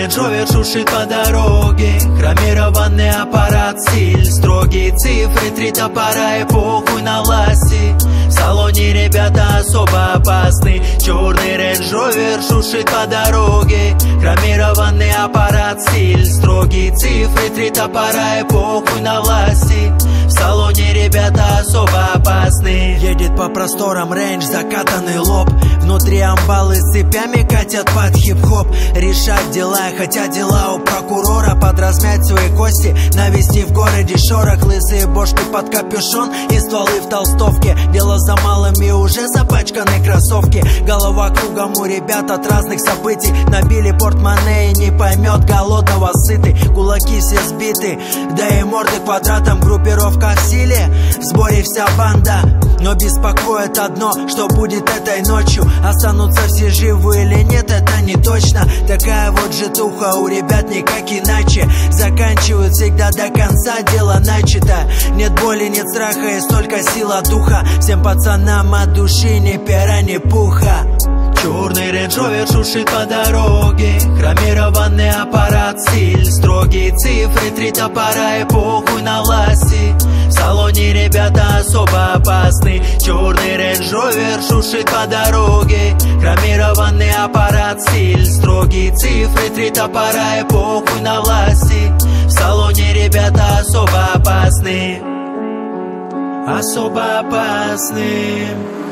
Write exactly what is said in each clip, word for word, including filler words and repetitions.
Range Rover шуршит по дороге, хромированный аппарат, стиль, строгие цифры, три топора и похуй на власти. В салоне ребята особо опасны. Черный Range Rover шуршит по дороге, хромированный аппарат, стиль, строгие цифры, три топора и похуй на власти. В салоне ребята особо опасны. Едет по просторам Range, закатанный лоб, внутри амбалы с цепями катят под хип-хоп. Решать дела, хотя дела у прокурора, подразмять свои кости, навести в городе шорох. Лысые бошки под капюшон и стволы в толстовке. Дело за малым и уже запачканы кроссовки. Голова кругом у ребят от разных событий. Набили портмоне и не поймет голодного сытый. Кулаки все сбиты, да и морды квадратом. Группировка в силе, в сборе вся банда. Но беспокоит одно, что будет этой ночью. Останутся все живы или нет, это не точно. Такая вот житуха у ребят, никак иначе. Заканчивают всегда до конца, дело начато. Нет боли, нет страха и столько сила духа. Всем пацанам от души ни пера, ни пуха. Черный Range Rover шуршит по дороге, хромированный аппарат, стиль, строгие цифры, три топора и похуй на власти. В салоне ребята особо опасны. Черный Range Rover шуршит по дороге, хромированный аппарат, стиль, строгие цифры, три топора и похуй на власти. В салоне ребята особо опасны. Особо опасны.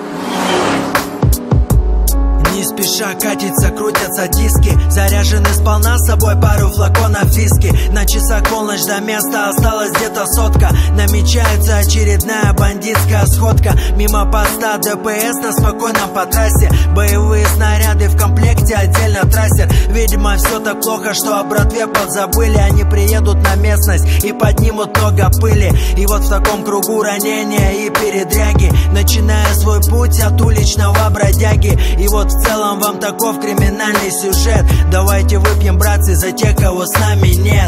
Не спеша катится, крутятся диски. Заряжены сполна, с собой пару флаконов виски. На часах полночь, до места осталась где-то сотка. Намечается очередная бандитская сходка. Мимо поста ДПС на спокойном по трассе. Боевые снаряды в комплекте, отдельно трассер. Видимо, все так плохо, что о братве подзабыли. Они приедут на местность и поднимут много пыли. И вот в таком кругу ранения и передряги, начиная свой путь от уличного бродяги. И вот в целом вам таков криминальный сюжет. Давайте выпьем, братцы, за тех, кого с нами нет.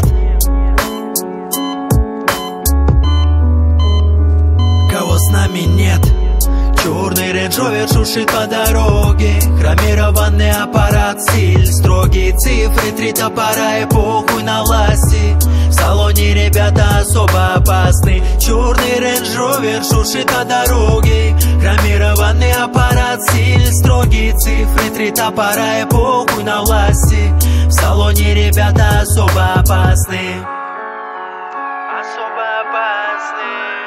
Кого с нами нет. Черный Range Rover шуршит по дороге, хромированный аппарат, стиль, строгие цифры, три топора и похуй на власти. В салоне ребята особо опасны. Черный Range Rover шуршит по дороге, хромированный аппарат, стиль, строгие цифры, три топора и похуй на власти. В салоне ребята особо опасны. Особо опасны.